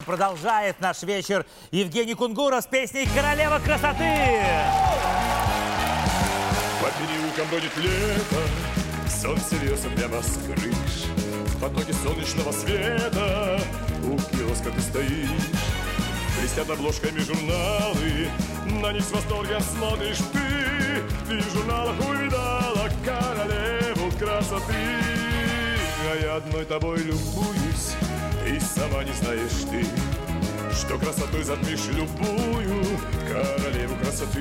продолжает наш вечер Евгений Кунгуров с песней «Королева красоты». По переулкам бродит лето, солнце льется прямо с крыш. В потоке солнечного света у киоска ты стоишь. Блестят обложками журналы, на них с восторгом смотришь ты. Ты в журналах увидала королеву красоты. А я одной тобой любуюсь, и сама не знаешь ты, что красотой затмишь любую королеву красоты.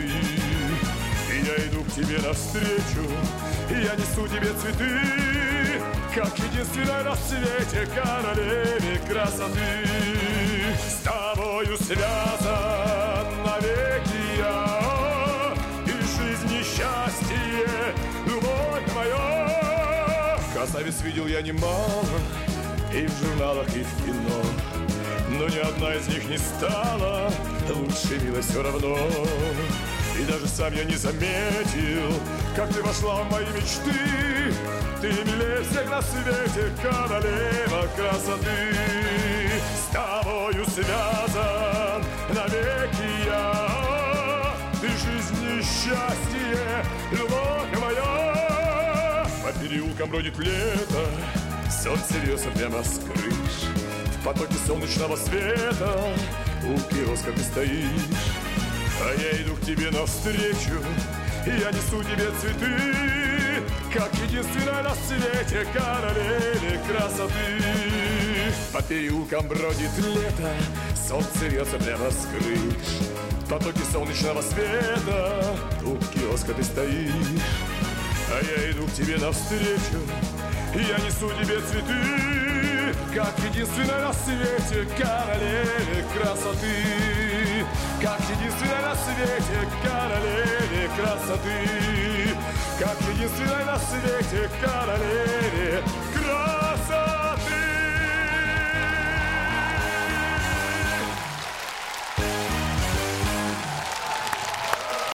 И я иду к тебе навстречу, и я несу тебе цветы, как единственной на свете королеве красоты. С тобою связан навеки я, и жизнь и счастье, любовь моя. Красавиц видел я немало, и в журналах, и в кино, но ни одна из них не стала лучше, милой, все равно. И даже сам я не заметил, как ты вошла в мои мечты. Ты милее всех на свете, королева красоты. С тобою связан навеки я, ты жизнь и счастье, любовь моя. По переулкам бродит лето, солнце льется прямо с крыш. В потоке солнечного света у киоска ты стоишь. А я иду к тебе навстречу, и я несу тебе цветы, как единственной на свете королеве красоты. По переулкам бродит лето, солнце льется прямо с крыш. В потоке солнечного света у киоска ты стоишь. А я иду к тебе навстречу, и я несу тебе цветы, как единственной на свете королеве красоты. Как единственной на свете королеве красоты. Как единственной на свете королеве